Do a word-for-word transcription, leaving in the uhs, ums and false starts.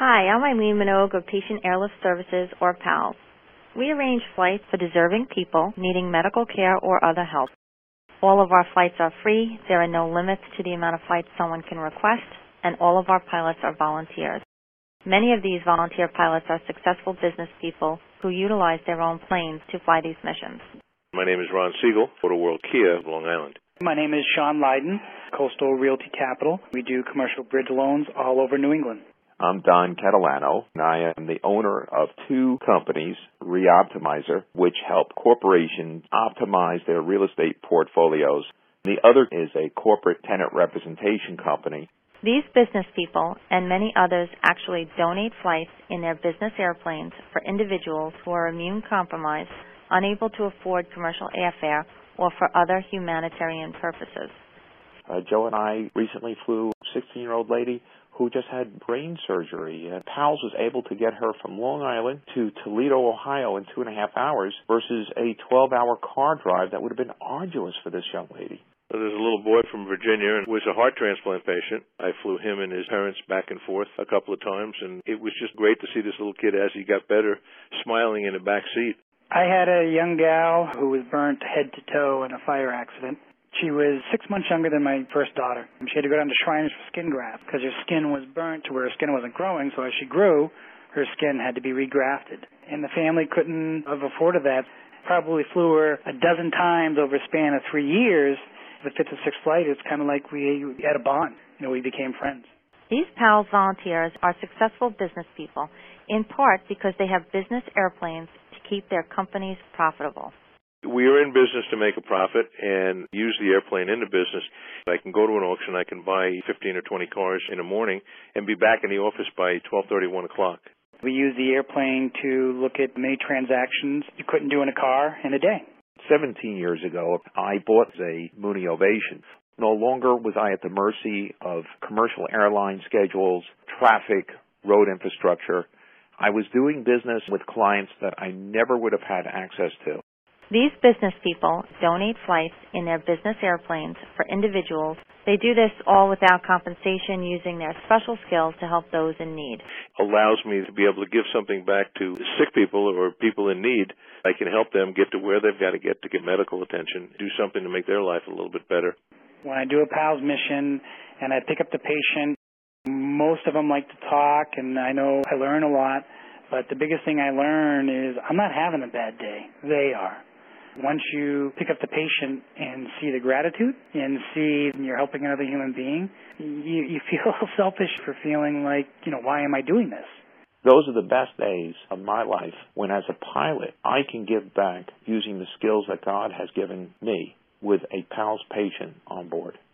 Hi, I'm Eileen Minogue of Patient Airlift Services, or PALS. We arrange flights for deserving people needing medical care or other help. All of our flights are free, there are no limits to the amount of flights someone can request, and all of our pilots are volunteers. Many of these volunteer pilots are successful business people who utilize their own planes to fly these missions. My name is Ron Siegel, Auto World Kia, Long Island. My name is Sean Lydon, Coastal Realty Capital. We do commercial bridge loans all over New England. I'm Don Catalano, and I am the owner of two companies, Reoptimizer, which help corporations optimize their real estate portfolios. The other is a corporate tenant representation company. These business people and many others actually donate flights in their business airplanes for individuals who are immune compromised, unable to afford commercial airfare, or for other humanitarian purposes. Uh, Joe and I recently flew a sixteen-year-old lady who just had brain surgery. And PALS was able to get her from Long Island to Toledo, Ohio in two and a half hours versus a twelve-hour car drive that would have been arduous for this young lady. There's a little boy from Virginia and was a heart transplant patient. I flew him and his parents back and forth a couple of times, and it was just great to see this little kid as he got better, smiling in the back seat. I had a young gal who was burnt head to toe in a fire accident. She was six months younger than my first daughter. She had to go down to Shriners for skin graft because her skin was burnt to where her skin wasn't growing, so as she grew, her skin had to be regrafted. And the family couldn't have afforded that. Probably flew her a dozen times over a span of three years. The fifth or sixth flight, it's kind of like we had a bond. You know, we became friends. These PALS volunteers are successful business people, in part because they have business airplanes to keep their companies profitable. We are in business to make a profit and use the airplane in the business. I can go to an auction, I can buy fifteen or twenty cars in the morning and be back in the office by twelve thirty, one o'clock. We use the airplane to look at many transactions you couldn't do in a car in a day. seventeen years ago, I bought a Mooney Ovation. No longer was I at the mercy of commercial airline schedules, traffic, road infrastructure. I was doing business with clients that I never would have had access to. These business people donate flights in their business airplanes for individuals. They do this all without compensation, using their special skills to help those in need. Allows me to be able to give something back to sick people or people in need. I can help them get to where they've got to get to get medical attention, do something to make their life a little bit better. When I do a PALS mission and I pick up the patient, most of them like to talk, and I know I learn a lot, but the biggest thing I learn is I'm not having a bad day. They are. Once you pick up the patient and see the gratitude and see you're helping another human being, you, you feel selfish for feeling like, you know, why am I doing this? Those are the best days of my life when, as a pilot, I can give back using the skills that God has given me with a PALS patient on board.